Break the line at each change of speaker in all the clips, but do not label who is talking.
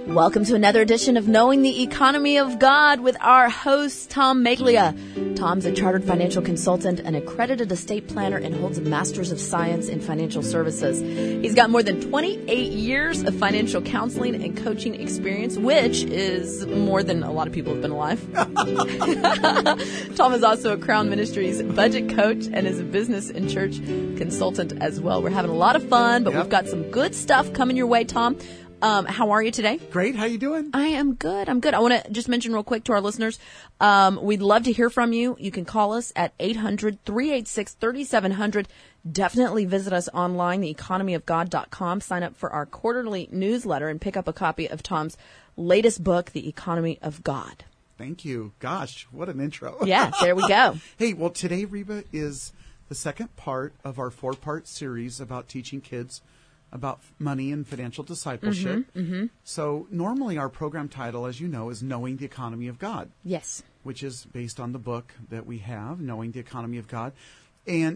Welcome to another edition of Knowing the Economy of God with our host, Tom Meglia. Tom's a chartered financial consultant, an accredited estate planner, and holds a Master's of Science in Financial Services. He's got more than 28 years of financial counseling and coaching experience, which is more than a lot of people have been alive. Tom is also a Crown Ministries budget coach and is a business and church consultant as well. We're having a lot of fun, but we've got some good stuff coming your way, Tom. How are you today?
Great. How you doing?
I am good. I'm good. I want to just mention real quick to our listeners, we'd love to hear from you. You can call us at 800-386-3700. Definitely visit us online, theeconomyofgod.com. Sign up for our quarterly newsletter and pick up a copy of Tom's latest book, The Economy of God.
Thank you. Gosh, what an intro.
Yeah, there we go.
Hey, well, today, Reba, is the second part of our 4-part series about teaching kids about money and financial discipleship. So normally our program title, as you know, is Knowing the Economy of God.
Yes.
Which is based on the book that we have, Knowing the Economy of God. And,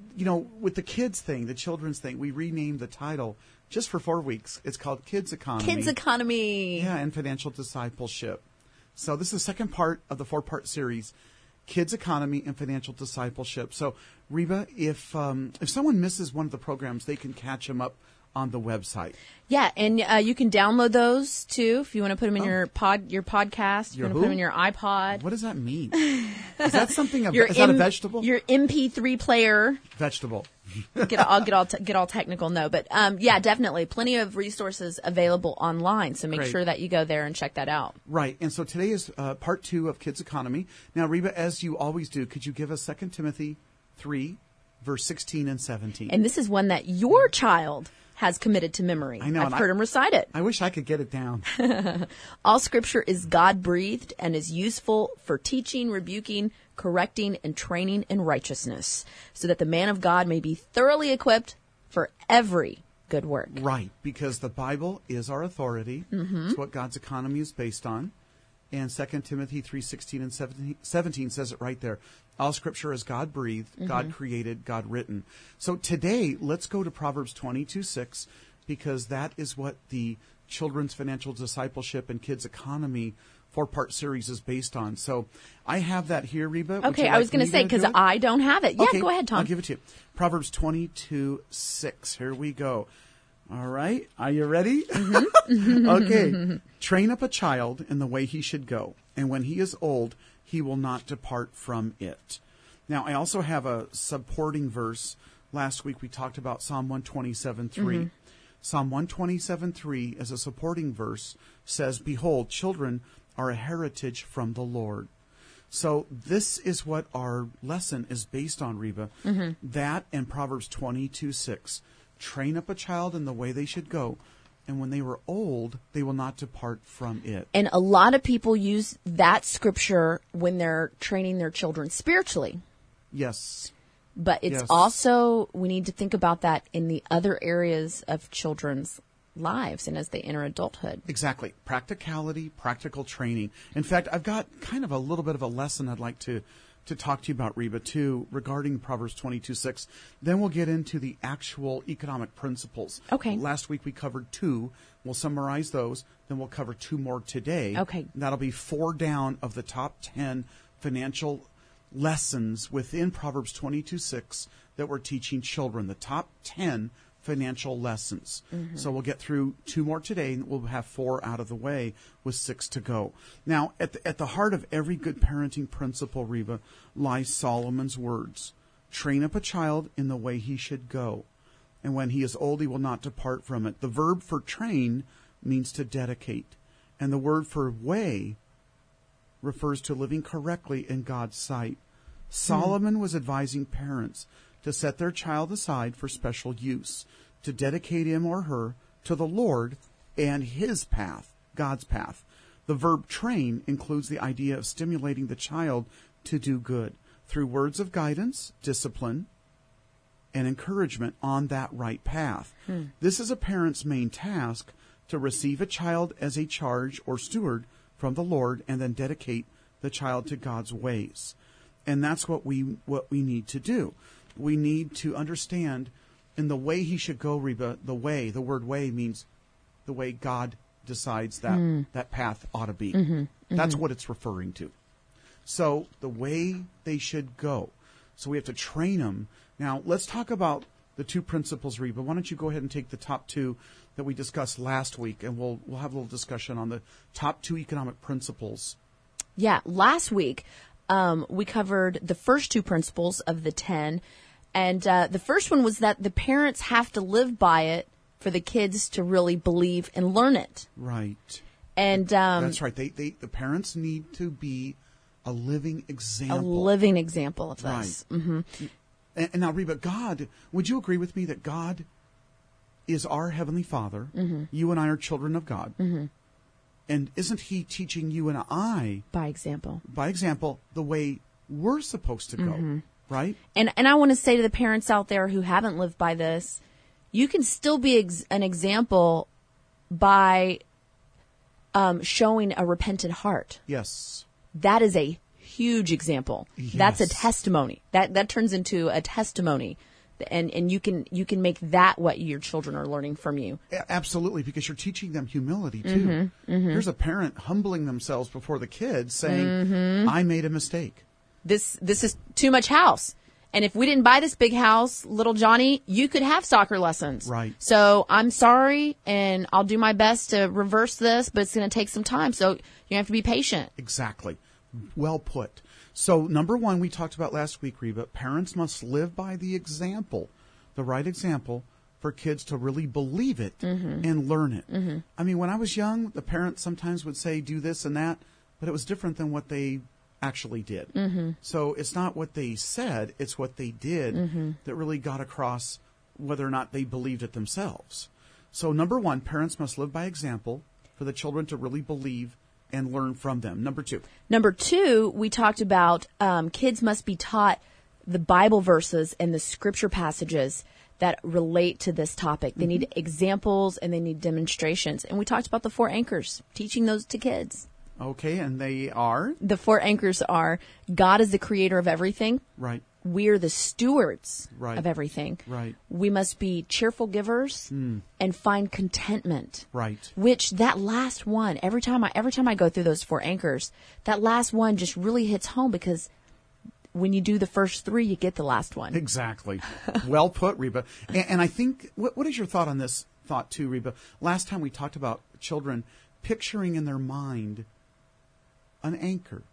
with the kids thing, the children's thing, we renamed the title just for 4 weeks. It's called Kids Economy.
Kids Economy.
Yeah, and Financial Discipleship. So this is the second part of the 4-part series, Kids Economy and Financial Discipleship. So, Reba, if someone misses one of the programs, they can catch them up on the website.
Yeah, and you can download those too if you want to put them in your podcast. You want to put them in your iPod.
What does that mean? Is that something? Is that a vegetable?
Your MP3 player.
Vegetable.
I'll get all technical. No, but yeah, definitely plenty of resources available online. So make sure that you go there and check that out.
Right, and so today is part 2 of Kids Economy. Now, Reba, as you always do, could you give us 2 Timothy 3, verse 16 and 17?
And this is one that your child has committed to memory.
I know.
I've heard him recite it.
I wish I could get it down.
All scripture is God-breathed and is useful for teaching, rebuking, correcting, and training in righteousness, so that the man of God may be thoroughly equipped for every good work.
Right, because the Bible is our authority. It's what God's economy is based on. And 2 Timothy 3:16 and 17 says it right there. All scripture is God-breathed, God created, God written. So today, let's go to Proverbs 22:6, because that is what the Children's Financial Discipleship and Kids Economy 4-part series is based on. So I have that here, Reba.
Okay, I was going to say, because I don't have it. Yeah,
okay,
go ahead, Tom.
I'll give it to you. Proverbs 22:6. Here we go. All right. Are you ready? Okay. Train up a child in the way he should go, and when he is old, he will not depart from it. Now, I also have a supporting verse. Last week we talked about Psalm 127:3. Psalm 127:3 as a supporting verse says, "Behold, children are a heritage from the Lord." So this is what our lesson is based on, Reba. That and Proverbs 22:6. Train up a child in the way they should go, and when they were old, they will not depart from it.
And a lot of people use that scripture when they're training their children spiritually.
Yes.
But it's also, we need to think about that in the other areas of children's lives and as they enter adulthood.
Exactly. Practicality, practical training. In fact, I've got kind of a little bit of a lesson I'd like to talk to you about, Reba, too, regarding Proverbs 22:6. Then we'll get into the actual economic principles.
Okay.
Last week we covered 2. We'll summarize those. Then we'll cover 2 more today.
Okay.
That'll be 4 down of the top 10 financial lessons within Proverbs 22:6 that we're teaching children. The top 10 financial lessons. So we'll get through 2 more today, and we'll have 4 out of the way with 6 to go. Now, at the heart of every good parenting principle, Reba, lies Solomon's words. Train up a child in the way he should go, and when he is old, he will not depart from it. The verb for train means to dedicate, and the word for way refers to living correctly in God's sight. Solomon was advising parents to set their child aside for special use, to dedicate him or her to the Lord and his path, God's path. The verb train includes the idea of stimulating the child to do good through words of guidance, discipline, and encouragement on that right path. This is a parent's main task, to receive a child as a charge or steward from the Lord and then dedicate the child to God's ways. And that's what we need to do. We need to understand in the way he should go, Reba, the word way means the way God decides that path ought to be. That's what it's referring to. So the way they should go. So we have to train them. Now, let's talk about the two principles, Reba. Why don't you go ahead and take the top two that we discussed last week, and we'll have a little discussion on the top two economic principles.
Yeah, last week we covered the first two principles of the 10, and the first one was that the parents have to live by it for the kids to really believe and learn it.
Right.
And
that's right. The parents need to be a living example.
A living example of this.
Right.
Mm-hmm.
And now, Reba, God, would you agree with me that God is our Heavenly Father? Mm-hmm. You and I are children of God. Mm-hmm. And isn't He teaching you and I,
by example,
the way we're supposed to go, right?
And I want to say to the parents out there who haven't lived by this, you can still be an example by showing a repentant heart.
Yes.
That is a huge example.
Yes.
That's a testimony. That turns into a testimony. And you can make that what your children are learning from you.
Absolutely, because you're teaching them humility too. Here's a parent humbling themselves before the kids, saying, "I made a mistake.
This is too much house. And if we didn't buy this big house, little Johnny, you could have soccer lessons.
Right.
So I'm sorry, and I'll do my best to reverse this, but it's going to take some time. So you have to be patient."
Exactly. Well put. So, number one, we talked about last week, Reba, parents must live by the example, the right example, for kids to really believe it and learn it. I mean, when I was young, the parents sometimes would say, do this and that, but it was different than what they actually did. So it's not what they said, it's what they did that really got across whether or not they believed it themselves. So, number one, parents must live by example for the children to really believe and learn from them. Number two,
we talked about kids must be taught the Bible verses and the scripture passages that relate to this topic. They need examples and they need demonstrations. And we talked about the 4 anchors, teaching those to kids.
Okay, and they are?
The 4 anchors are God is the creator of everything.
Right.
We're the stewards
right.
of everything.
Right.
We must be cheerful givers and find contentment.
Right.
Which that last one, every time I go through those 4 anchors, that last one just really hits home because when you do the first 3, you get the last one.
Exactly. Well put, Reba. And I think, what is your thought on this thought too, Reba? Last time we talked about children picturing in their mind an anchor.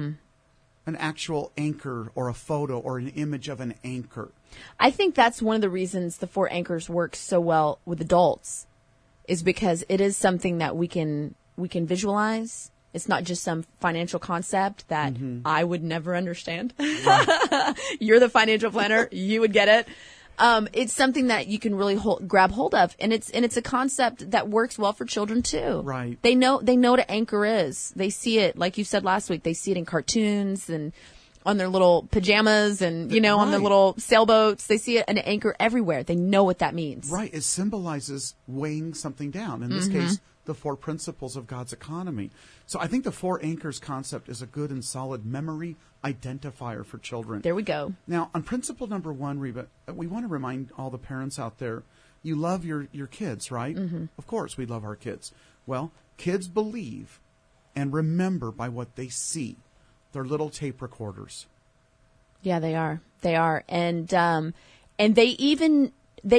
An actual anchor or a photo or an image of an anchor.
I think that's one of the reasons the 4 anchors work so well with adults is because it is something that we can visualize. It's not just some financial concept that I would never understand. Right. You're the financial planner. You would get it. It's something that you can really grab hold of, and it's a concept that works well for children too.
Right.
They know what an anchor is. They see it, like you said last week. They see it in cartoons and on their little pajamas, and on their little sailboats. They see an anchor everywhere. They know what that means.
Right. It symbolizes weighing something down. In this case, the 4 principles of God's economy. So I think the 4 anchors concept is a good and solid memory identifier for children.
There we go.
Now, on principle number 1, Reba, we want to remind all the parents out there, you love your kids, right? Of course, we love our kids. Well, kids believe and remember by what they see. They're little tape recorders.
Yeah, they are. They are. And they even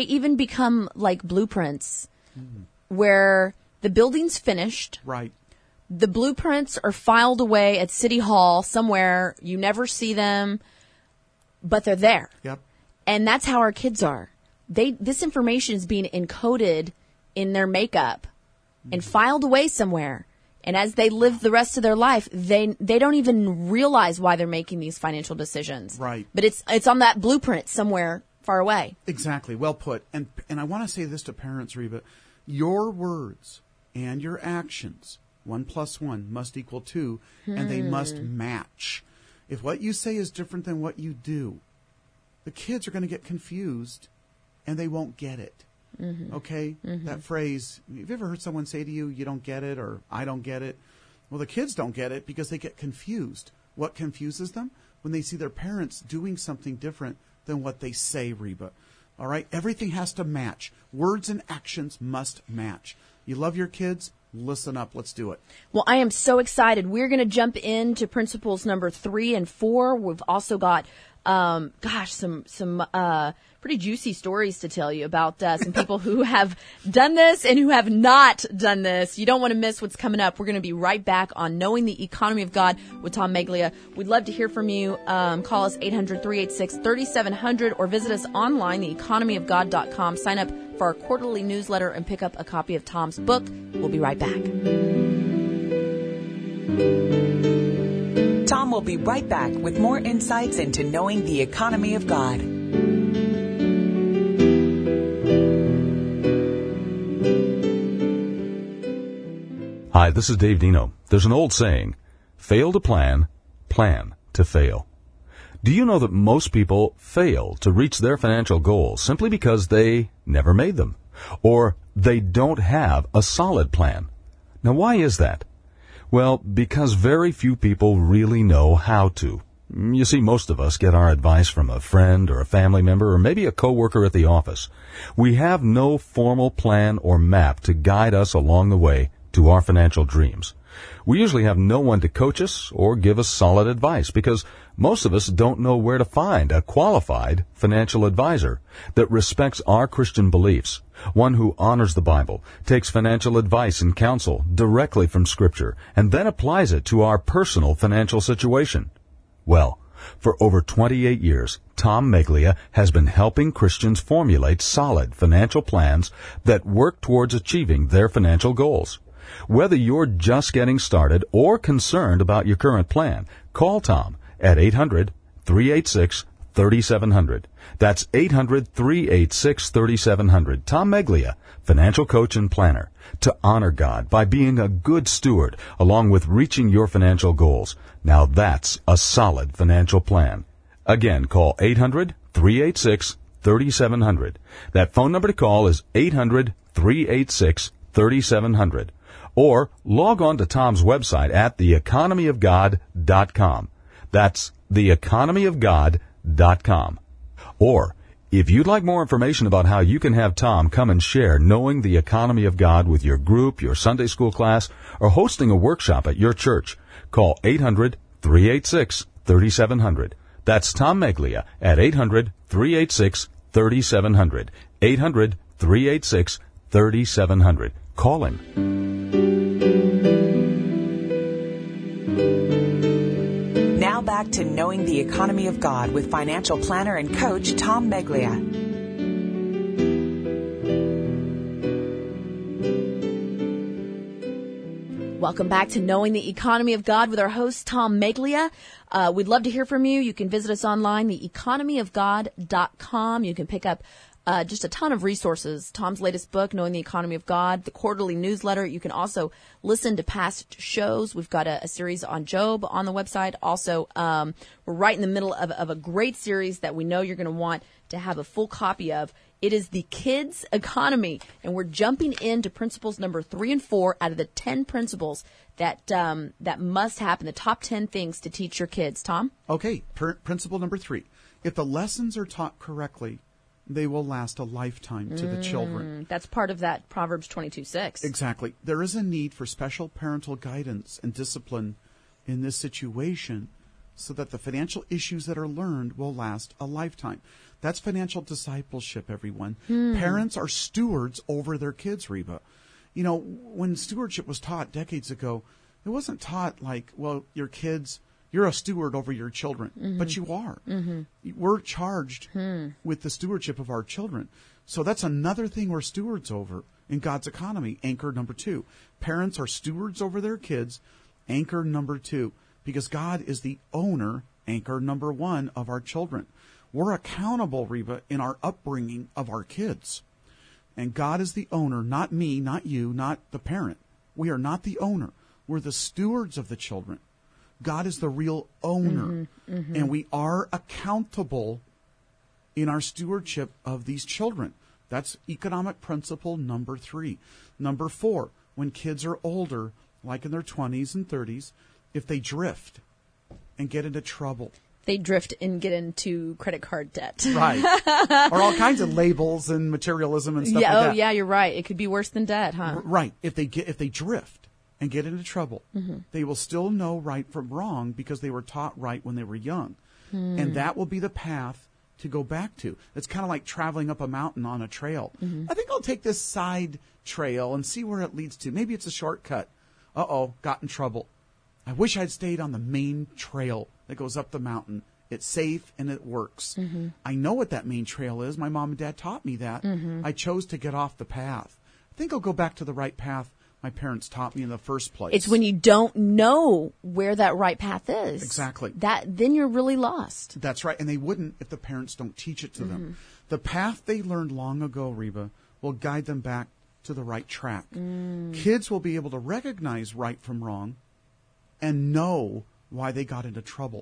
become like blueprints where the building's finished.
Right.
The blueprints are filed away at City Hall somewhere. You never see them, but they're there.
Yep.
And that's how our kids are. This information is being encoded in their makeup and filed away somewhere. And as they live the rest of their life, they don't even realize why they're making these financial decisions.
Right.
But it's on that blueprint somewhere far away.
Exactly. Well put. And I want to say this to parents, Reba. Your words and your actions, 1 + 1 must equal 2, and they must match. If what you say is different than what you do, the kids are going to get confused and they won't get it. Okay? That phrase, have you ever heard someone say to you, you don't get it, or I don't get it? Well, the kids don't get it because they get confused. What confuses them? When they see their parents doing something different than what they say, Reba. All right? Everything has to match. Words and actions must match. You love your kids, Listen up. Let's do it.
Well, I am so excited. We're going to jump into principles number 3 and 4. We've also got, some pretty juicy stories to tell you about some people who have done this and who have not done this. You don't want to miss what's coming up. We're going to be right back on Knowing the Economy of God with Tom Meglia. We'd love to hear from you. Call us 800-386-3700 or visit us online, theeconomyofgod.com. Sign up for our quarterly newsletter and pick up a copy of Tom's book. We'll be right back.
Tom will be right back with more insights into knowing the economy of God.
Hi, this is Dave Dino. There's an old saying, fail to plan, plan to fail. Do you know that most people fail to reach their financial goals simply because they never made them, or they don't have a solid plan? Now, why is that? Well, because very few people really know how to. You see, most of us get our advice from a friend or a family member or maybe a coworker at the office. We have no formal plan or map to guide us along the way to our financial dreams. We usually have no one to coach us or give us solid advice because most of us don't know where to find a qualified financial advisor that respects our Christian beliefs, one who honors the Bible, takes financial advice and counsel directly from Scripture, and then applies it to our personal financial situation. Well, for over 28 years, Tom Meglia has been helping Christians formulate solid financial plans that work towards achieving their financial goals. Whether you're just getting started or concerned about your current plan, call Tom at 800-386-3700. That's 800-386-3700. Tom Meglia, financial coach and planner, to honor God by being a good steward along with reaching your financial goals. Now that's a solid financial plan. Again, call 800-386-3700. That phone number to call is 800-386-3700. Or log on to Tom's website at theeconomyofgod.com. That's theeconomyofgod.com. Or, if you'd like more information about how you can have Tom come and share Knowing the Economy of God with your group, your Sunday school class, or hosting a workshop at your church, call 800-386-3700. That's Tom Meglia at 800-386-3700. 800-386-3700. Call him.
Now back to Knowing the Economy of God with financial planner and coach Tom Meglia.
Welcome back to Knowing the Economy of God with our host, Tom Meglia. We'd love to hear from you. You can visit us online, theeconomyofgod.com. You can pick up just a ton of resources. Tom's latest book, Knowing the Economy of God, the quarterly newsletter. You can also listen to past shows. We've got a series on Job on the website. Also, we're right in the middle of a great series that we know you're going to want to have a full copy of. It is The Kids Economy, and we're jumping into principles number 3 and 4 out of the 10 principles that must happen, the top 10 things to teach your kids. Tom?
Okay, principle number 3. If the lessons are taught correctly, they will last a lifetime to the children.
That's part of that Proverbs 22:6.
Exactly. There is a need for special parental guidance and discipline in this situation so that the financial issues that are learned will last a lifetime. That's financial discipleship, everyone. Parents are stewards over their kids, Reba. You know, when stewardship was taught decades ago, it wasn't taught like, well, your kids, you're a steward over your children, but you are. We're charged with the stewardship of our children. So that's another thing we're stewards over in God's economy. Anchor number 2. Parents are stewards over their kids. Anchor number 2. Because God is the owner, anchor number 1, of our children. We're accountable, Reba, in our upbringing of our kids. And God is the owner, not me, not you, not the parent. We are not the owner. We're the stewards of the children. God is the real owner. And we are accountable in our stewardship of these children. That's economic principle number 3. Number 4, when kids are older, like in their 20s and 30s, if they drift and get into trouble
They drift and get into credit card debt.
Right. Or all kinds of labels and materialism and stuff
Yeah.
like
Oh,
that.
yeah. You're right. It could be worse than debt, huh?
Right. If they drift and get into trouble,
Mm-hmm.
they will still know right from wrong because they were taught right when they were young. And that will be the path to go back to. It's kind of like traveling up a mountain on a trail. I think I'll take this side trail and see where it leads to. Maybe it's a shortcut. Uh-oh, got in trouble. I wish I'd stayed on the main trail that goes up the mountain. It's safe and it works. I know what that main trail is. My mom and dad taught me that. I chose to get off the path. I think I'll go back to the right path my parents taught me in the first place.
It's when you don't know where that right path is.
Exactly.
Then you're really lost.
That's right. And they wouldn't if the parents don't teach it to them. The path they learned long ago, Reba, will guide them back to the right track. Kids will be able to recognize right from wrong and know why they got into trouble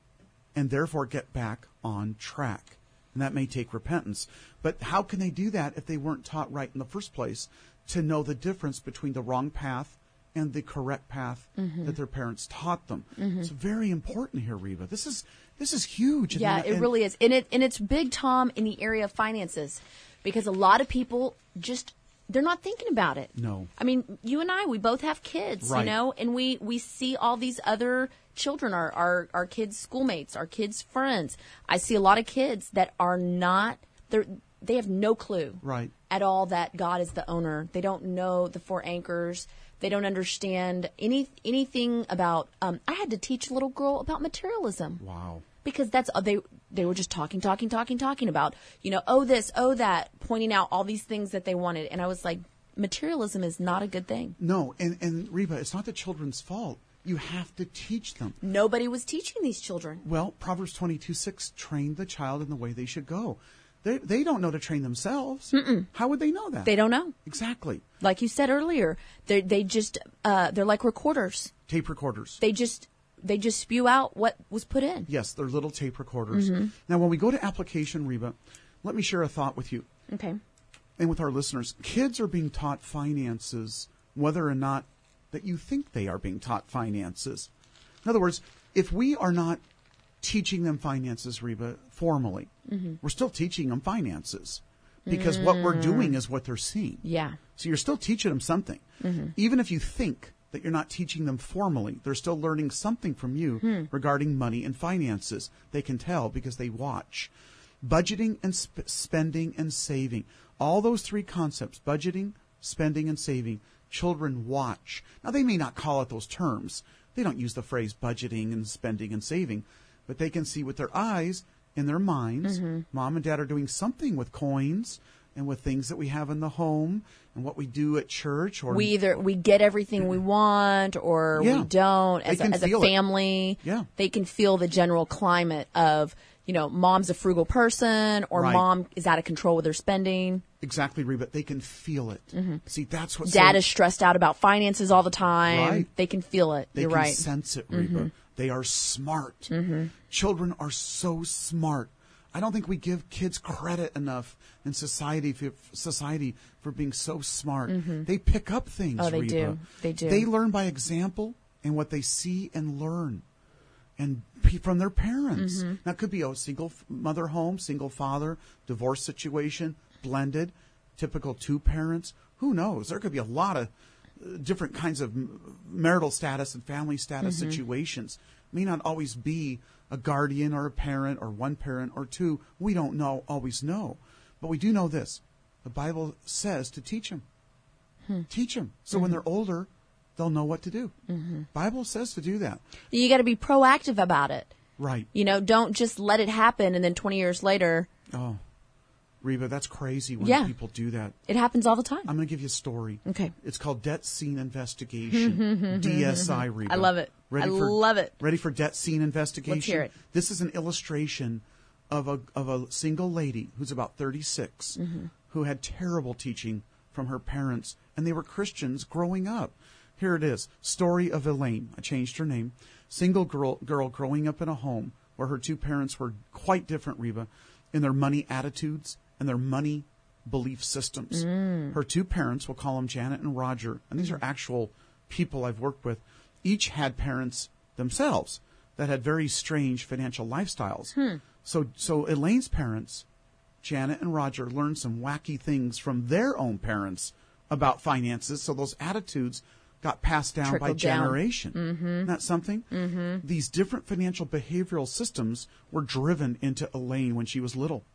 and therefore get back on track. And that may take repentance. But how can they do that if they weren't taught right in the first place to know the difference between the wrong path and the correct path that their parents taught them? It's very important here, Reba. This is huge.
Yeah, it really is. And it's big, Tom, in the area of finances because a lot of people they're not thinking about it.
No.
I mean, you and I, we both have kids,
Right.
you know, and we see all these other children, our kids' schoolmates, our kids' friends. I see a lot of kids that are not, they have no clue
Right.
at all that God is the owner. They don't know the four anchors. They don't understand anything about, I had to teach a little girl about materialism.
Wow.
Because that's they were just talking about, you know, oh this, oh that, pointing out all these things that they wanted. And I was like, materialism is not a good thing.
No, and Reba, it's not the children's fault. You have to teach them.
Nobody was teaching these children.
Well, Proverbs 22:6, train the child in the way they should go. They don't know to train themselves. How would they know that?
They don't know.
Exactly.
Like you said earlier, they're like recorders.
Tape recorders.
They just spew out what was put in.
Yes, they're little tape recorders. Now, when we go to application, Reba, let me share a thought with you
Okay.
and with our listeners. Kids are being taught finances whether or not that you think they are being taught finances. In other words, if we are not teaching them finances, Reba, formally, we're still teaching them finances because what we're doing is what they're seeing.
Yeah.
So you're still teaching them something. Even if you think that you're not teaching them formally, they're still learning something from you regarding money and finances. They can tell because they watch. Budgeting and spending and saving. All those three concepts, budgeting, spending, and saving, children watch. Now, they may not call it those terms. They don't use the phrase budgeting and spending and saving, but they can see with their eyes, in their minds, mom and dad are doing something with coins and with things that we have in the home and what we do at church. Or
We get everything we want or
Yeah.
we don't. As
They can
a
feel it.
family,
Yeah.
they can feel the general climate of, you know, mom's a frugal person or
Right.
mom is out of control with her spending.
Exactly, Reba. They can feel it. See, that's what
Dad is stressed out about finances all the time.
Right.
They can feel it.
They
You're
can
right.
sense it, Reba. They are smart. Children are so smart. I don't think we give kids credit enough in society for being so smart. They pick up things,
Oh, they
Reba.
do. They do.
They learn by example and what they see and learn. And from their parents. Now, it could be a single mother home, single father, divorce situation, blended, typical two parents. Who knows? There could be a lot of different kinds of marital status and family status situations. It may not always be a guardian or a parent or one parent or two. We don't always know. But we do know this. The Bible says to teach them. Teach them. So when they're older, they'll know what to do. Bible says to do that.
You got to be proactive about it.
Right.
You know, don't just let it happen and then 20 years later,
Oh, Reba, that's crazy when
Yeah.
people do that.
it happens all the time.
I'm going to give you a story.
Okay.
It's called Debt Scene Investigation. DSI, Reba.
I love it. I love it.
Ready for Debt Scene Investigation?
Let's hear it.
This is an illustration of a single lady who's about 36 who had terrible teaching from her parents, and they were Christians growing up. Here it is. Story of Elaine. I changed her name. Single girl growing up in a home where her two parents were quite different, Reba, in their money attitudes and their money belief systems. Her two parents, we'll call them Janet and Roger, and these are actual people I've worked with, each had parents themselves. that had very strange financial lifestyles. So Elaine's parents, Janet and Roger, learned some wacky things from their own parents about finances. So those attitudes got passed down by generation. Isn't that something? These different financial behavioral systems were driven into Elaine when she was little.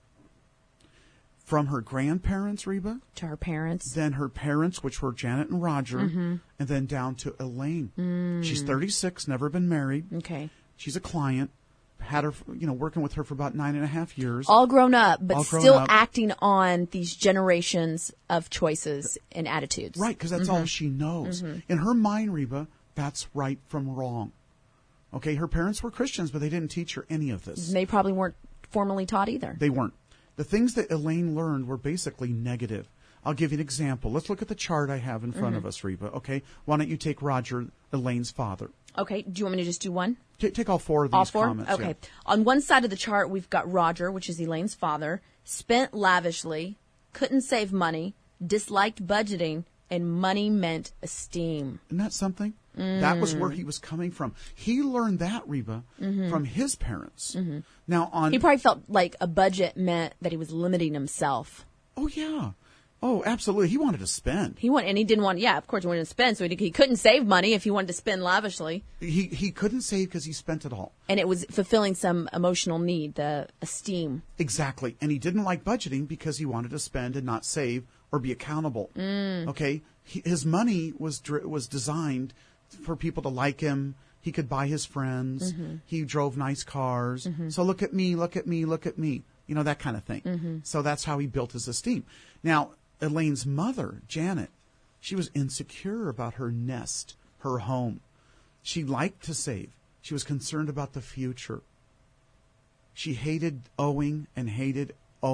From her grandparents, Reba.
To her parents.
Then her parents, which were Janet and Roger. And then down to Elaine. She's 36, never been married.
Okay.
She's a client. Had her, working with her for about 9.5 years.
All grown up, but still acting on these generations of choices and attitudes.
Right, because that's all she knows. In her mind, Reba, that's right from wrong. Okay, her parents were Christians, but they didn't teach her any of this.
They probably weren't formally taught either.
They weren't. The things that Elaine learned were basically negative. I'll give you an example. Let's look at the chart I have in front of us, Reba, okay? Why don't you take Roger, Elaine's father?
Okay. Do you want me to just do one?
Take all four of these comments.
Okay.
Yeah.
On one side of the chart, we've got Roger, which is Elaine's father, spent lavishly, couldn't save money, disliked budgeting, and money meant esteem.
Isn't that something? That was where he was coming from. He learned that, Reba, from his parents. Now,
he probably felt like a budget meant that he was limiting himself.
Oh, yeah. Oh, absolutely. He wanted to spend.
And he didn't want, of course he wanted to spend, so he couldn't save money if he wanted to spend lavishly.
He couldn't save because he spent it all.
And it was fulfilling some emotional need, the esteem.
Exactly. And he didn't like budgeting because he wanted to spend and not save or be accountable. Okay? His money was designed for people to like him. He could buy his friends. He drove nice cars. So look at me, look at me, look at me. That kind of thing. So that's how he built his esteem. Now, Elaine's mother, Janet, she was insecure about her nest, her home. She liked to save. She was concerned about the future. She hated owing and hated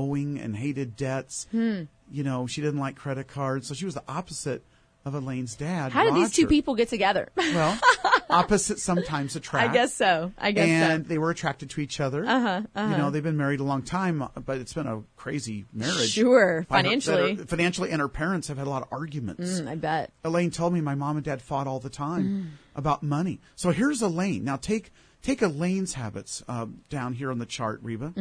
debts. She didn't like credit cards. So she was the opposite of Elaine's dad,
How did these two people get together?
Well, opposites sometimes attract.
I guess so.
And they were attracted to each other. They've been married a long time, but it's been a crazy marriage.
Sure, financially.
Financially, and her parents have had a lot of arguments.
I bet.
Elaine told me my mom and dad fought all the time about money. So here's Elaine. Now take Elaine's habits down here on the chart, Reba.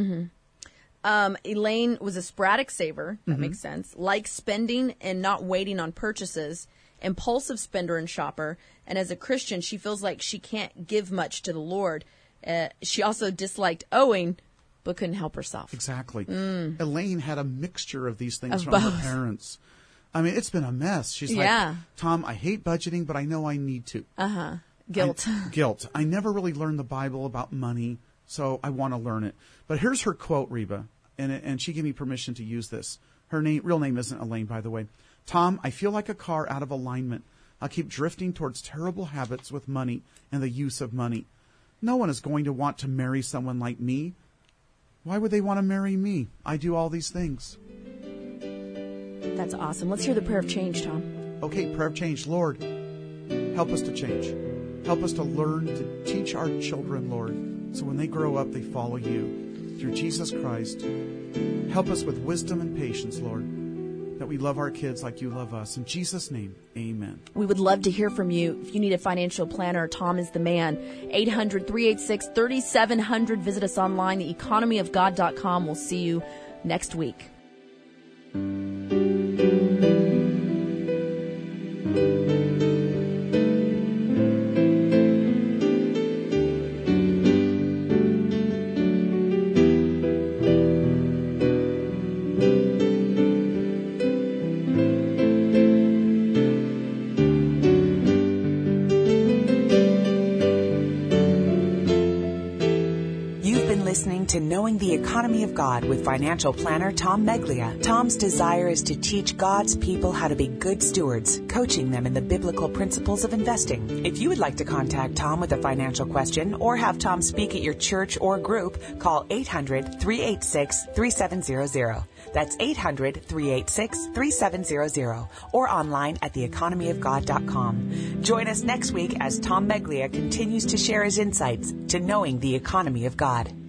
Elaine was a sporadic saver. That makes sense. Likes spending and not waiting on purchases. Impulsive spender and shopper. And as a Christian, she feels like she can't give much to the Lord. She also disliked owing, but couldn't help herself.
Exactly. Elaine had a mixture of these things from
both.
her parents. I mean, it's been a mess. She's like, Tom, I hate budgeting, but I know I need to.
Guilt.
Guilt. I never really learned the Bible about money, so I want to learn it. But here's her quote, Reba, and she gave me permission to use this. Her real name isn't Elaine, by the way. Tom, I feel like a car out of alignment. I'll keep drifting towards terrible habits with money and the use of money. No one is going to want to marry someone like me. Why would they want to marry me? I do all these things.
That's awesome. Let's hear the prayer of change, Tom.
Okay, prayer of change. Lord, help us to change. Help us to learn to teach our children, Lord, so when they grow up, they follow you. Through Jesus Christ, help us with wisdom and patience, Lord, that we love our kids like you love us. In Jesus' name, amen.
We would love to hear from you. If you need a financial planner, Tom is the man. 800-386-3700. Visit us online, theeconomyofgod.com. We'll see you next week.
To Knowing the Economy of God with financial planner Tom Meglia. Tom's desire is to teach God's people how to be good stewards, coaching them in the biblical principles of investing. If you would like to contact Tom with a financial question or have Tom speak at your church or group, call 800-386-3700. That's 800-386-3700 or online at theeconomyofgod.com. Join us next week as Tom Meglia continues to share his insights to knowing the economy of God.